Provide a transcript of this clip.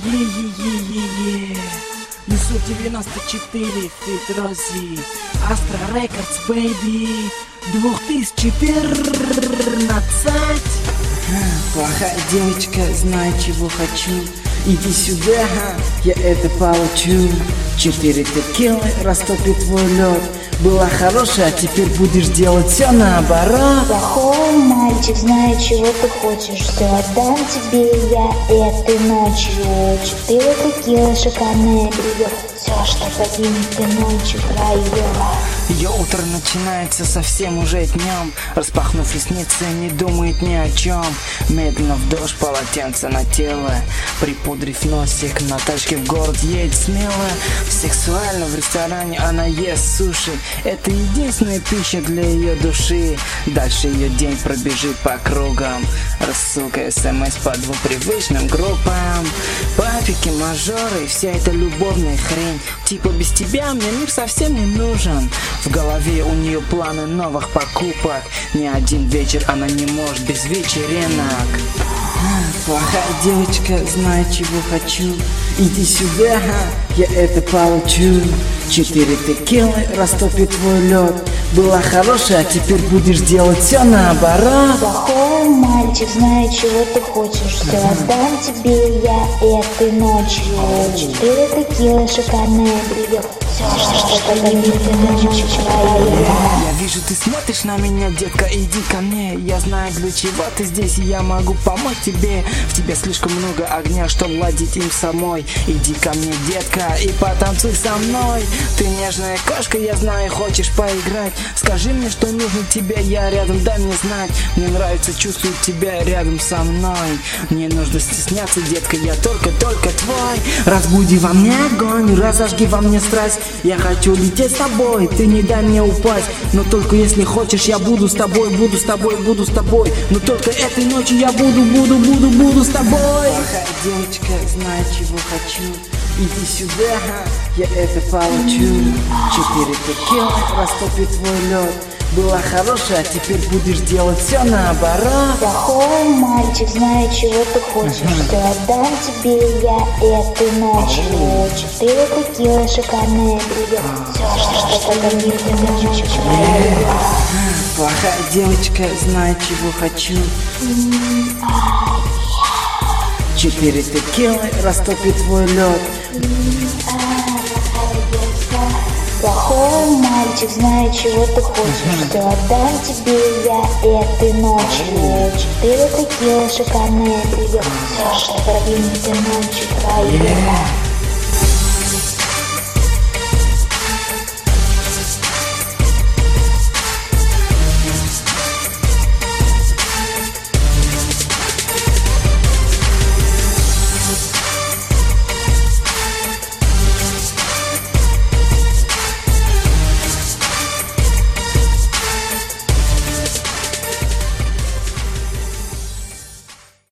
Е-е-е-е-е. Несу 94, Fit Rosie, Astra Records, baby, 2014. Плохая девочка, знаю, чего хочу. Иди сюда, я это получу. 4 текилы растопит твой лед. Была хорошая, а теперь будешь делать все наоборот. Плохой мальчик, знаю, чего ты хочешь. Все отдам тебе я этой ночью. 4 текилы, шикарное белье. Все, что погибнет ты ночью, краева. Ее утро начинается совсем уже днем. Распахнув ресницы, не думает ни о чем. Медленно в дождь, полотенце на тело. Припудрив носик, на тачке в город едет смело. Сексуально в ресторане она ест суши. Это единственная пища для ее души. Дальше ее день пробежит по кругам. Рассылка смс по двум привычным группам. Папики, мажоры и вся эта любовная хрень. Типа без тебя мне мир совсем не нужен. В голове у нее планы новых покупок. Ни один вечер она не может без вечеринок. Плохая девочка, знаю, чего хочу. Иди сюда, я это получу. 4 текилы растопит твой лед. Была хорошая, а теперь будешь делать все наоборот. Плохой мальчик, знаю, чего ты хочешь. Все отдам тебе я этой ночью. 4 текилы, шикарное белье. Все, что погибнет ты ночью, краева. Я вижу, ты смотришь на меня, детка, иди ко мне. Я знаю, для чего ты здесь, и я могу помочь тебе. В тебе слишком много огня, чтобы владеть им самой. Иди ко мне, детка, и потанцуй со мной. Ты нежная кошка, я знаю, хочешь поиграть. Скажи мне, что нужно тебе, я рядом, дай мне знать. Мне нравится чувствовать тебя рядом со мной. Не нужно стесняться, детка, я только твой. Разбуди во мне огонь, разожги во мне страсть. Я хочу лететь с тобой, ты не дай мне упасть. Но только если хочешь, я буду с тобой, буду с тобой, буду с тобой. Но только этой ночью я буду с тобой. Плохая девочка, знаю, чего хочу. Иди сюда, я это получу. 4 текилы растопит твой лед. Была хорошая, а теперь будешь делать все наоборот. Плохой мальчик, знаю, чего ты хочешь. Все отдам тебе я этой ночью. 4 текилы, шикарное белье. Все, что погибнет ты ночью, краева. Плохая девочка, знаю, чего хочу. 4 текилы растопит твой лед. Плохой мальчик, знаю, чего ты хочешь. Все отдам тебе я этой ночью. 4 текилы, шикарное белье. Все, что погибнет ты ночью, краева.